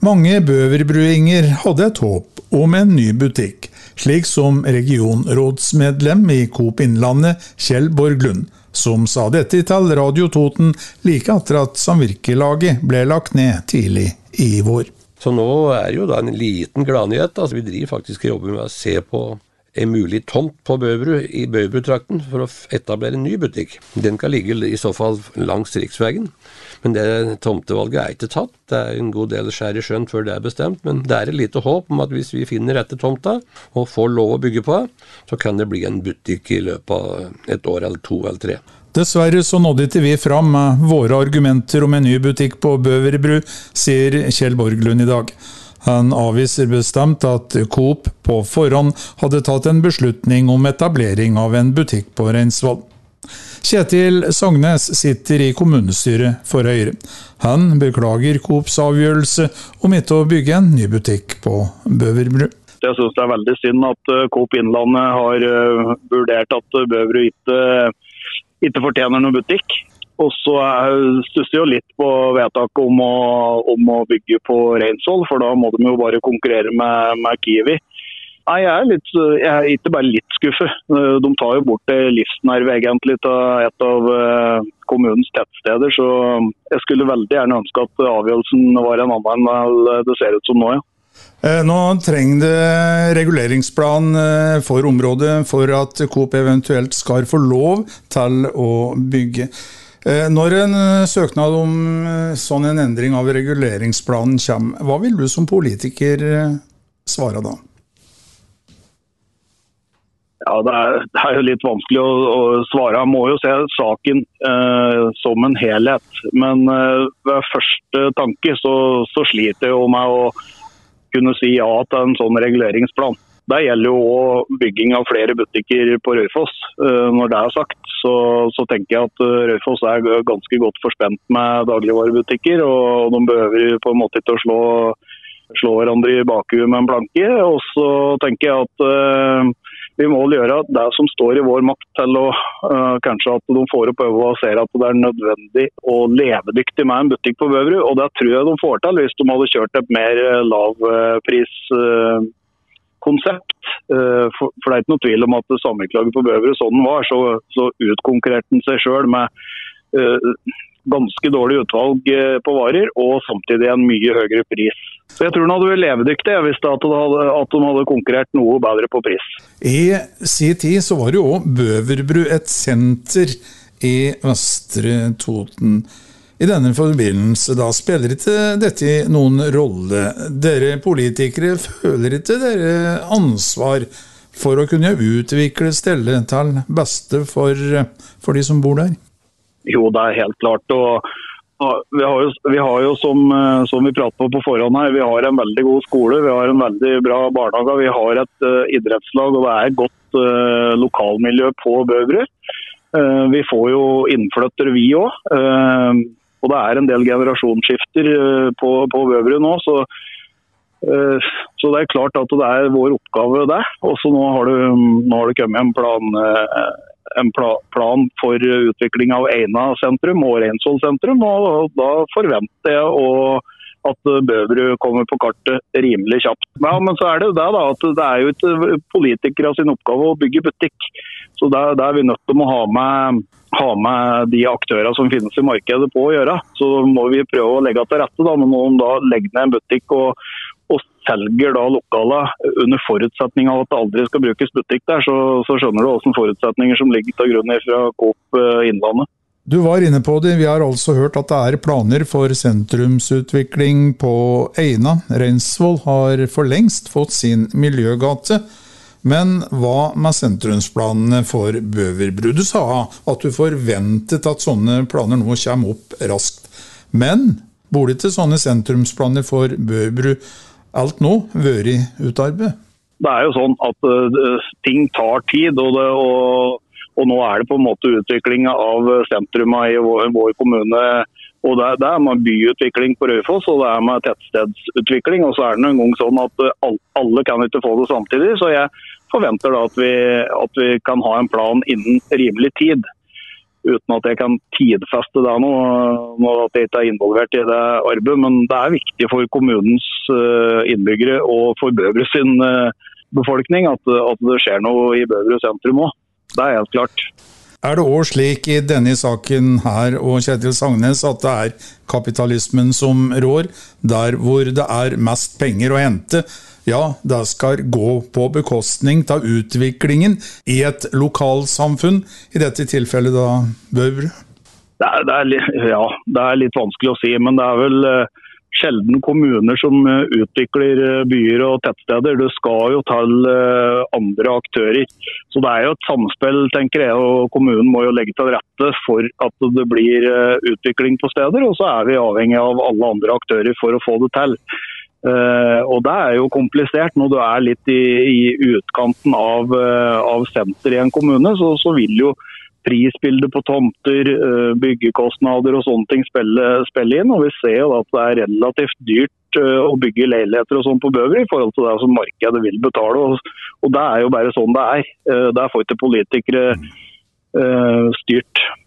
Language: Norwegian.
Mange bøverbruinger hadde et håp om en ny butikk, slik som regionrådsmedlem i Coop Innlandet Kjell Borglund, som sa dette til Radio Toten like etter at samvirkelaget ble lagt ned tidlig i vår. Så nå jo da en liten gladnyhet. Altså, vi driver faktisk og jobber med å se på en mulig tomt på Bøverbru i Bøverbru-trakten for å etablere en ny butikk. Den kan ligge i så fall langs riksveien, men det tomtevalget ikke tatt. Det en god del skjær i sjøen før det bestemt, men det et lite håp om at hvis vi finner rette tomta og får lov å bygge på, så kan det bli en butikk i løpet av et år eller 2 eller 3. Dessverre så nådde ikke vi fram med våre argumenter om en ny butikk på Bøverbru, sier Kjell Borglund i dag. Han avviser bestemt at Coop på forhånd hadde tatt en beslutning om etablering av en butikk på Reinsvoll. Kjetil Sagnes sitter i kommunestyret for Høyre. Han beklager Coops avgjørelse om ikke å bygge en ny butikk på Bøverbru. Jeg synes det veldig synd at Coop Innlandet har vurdert at Bøverbru ikke fortjener noen butikk. Og så stusser jo litt på vedtak om å bygge på Reinsvoll, for da må de jo bare konkurrere med Kiwi. Nei, jeg ikke bare litt skuffet. De tar jo bort det livsnerve egentlig til et av kommunens tettsteder, så jeg skulle veldig gjerne ønske at avgjørelsen var en annen enn det ser ut som nå, ja. Nå trenger det reguleringsplan for området for at Coop eventuelt skal få lov til å bygge. Når en søknad om sånn en endring av reguleringsplanen kommer, hva vil du som politiker svare da? Ja, det jo litt vanskelig å svare. Jeg må jo se saken som en helhet. Men ved første tanke så sliter jeg jo med å kunne si ja til en sånn reguleringsplan. Det gjelder jo også bygging av flere butikker på Raufoss. Når det sagt, så tenker jeg at Raufoss ganske godt forspent med dagligvarebutikker, og de behøver på en måte ikke å slå hverandre i bakhuet med en planke. Og så tenker jeg at vi må gjøre det som står i vår makt til å kanskje at de får opp øye og ser at det nødvendig og levedyktig med en butikk på Bøverbru, og det tror jeg de får til hvis de hadde kjørt et mer lavpris konsept, for det ikke noe tvil om at samvirkelaget på Bøverbru sånn var, så utkonkurrerte den seg selv med ganske dårlig utvalg på varer, og samtidig en mye høyere pris. Så jeg tror den hadde vært levedyktig hvis de hadde konkurrert noe bedre på pris. I sin tid så var det jo Bøverbru et senter i Vestre Toten. I denne forbindelse da spiller ikke dette noen rolle. Dere politikere føler ikke dere ansvar for å kunne utvikle stedet til beste for de som bor der? Jo, det helt klart. Og vi har jo som vi prater på forhånd her, vi har en veldig god skole, vi har en veldig bra barnehage, vi har et idrettslag, og det et godt lokalmiljø på Bøverbru. Vi får jo innflyttere vi også. Og det en del generasjonsskifter på Bøverbru nå, så det klart at det vår oppgave det. Og så nå har det kommet en plan for utvikling av Eina sentrum og Reinsvoll sentrum, og da forventer jeg at Bøverbru kommer på kartet rimelig kjapt. Ja, men så det jo det da, at det jo ikke politikere sin oppgave å bygge butikk. Så det vi nødt til å ha med de aktører som finnes i markedet på å gjøre. Så må vi prøve å legge til rette da, når noen da legger ned en butikk og selger da lokalet under forutsetning av at det aldri skal brukes butikk der, så skjønner du hvilke forutsetninger som ligger til grunn fra Coop Innlandet. Du var inne på det, vi har altså hørt at det planer for sentrumsutvikling på Eina. Reinsvoll har for lengst fått sin miljøgate. Men hva med sentrumsplanene for Bøverbru? Du sa at du forventet at sånne planer nå kommer opp raskt. Men burde ikke sånne sentrumsplaner for Bøverbru alt nå vært utarbeidet? Det jo sånn at ting tar tid, og nå det på en måte utvikling av sentrumet i vår kommune. Og det med byutvikling på Raufoss, og det med tettstedsutvikling. Og så det en gang sånn at alle kan ikke få det samtidig, så jeg forventer da at vi kan ha en plan innen rimelig tid. uten at jeg kan tidfeste det nå at jeg ikke er involvert i det arbeidet, men det er viktig for kommunens innbyggere og for Bøvre sin befolkning at det skjer noe i Bøvre sentrum også. Det er helt klart. Er det også slik i denne saken her og Kjetil Sagnes at det er kapitalismen som rår, der hvor det er mest penger å hente? Ja, det skal gå på bekostning av utviklingen i et lokalsamfunn, i dette tilfellet da Bøvre? Det er litt vanskelig å si, men det er vel sjelden kommuner som utvikler byer og tettsteder. Det skal jo til andre aktører. Så det er jo et samspill, tenker jeg, og kommunen må jo legge til rette for at det blir utvikling på steder, og så er vi avhengig av alle andre aktører for å få det til. Og det er jo komplisert. Når du er litt i utkanten av senter i en kommune, så vil jo prisbildet på tomter, byggekostnader og sånne ting spille inn, og vi ser jo at det er relativt dyrt å bygge leiligheter og sånn på Bøvre i forhold til det som markedet vil betale, og det er jo bare sånn det er. Der får ikke politikere styrt.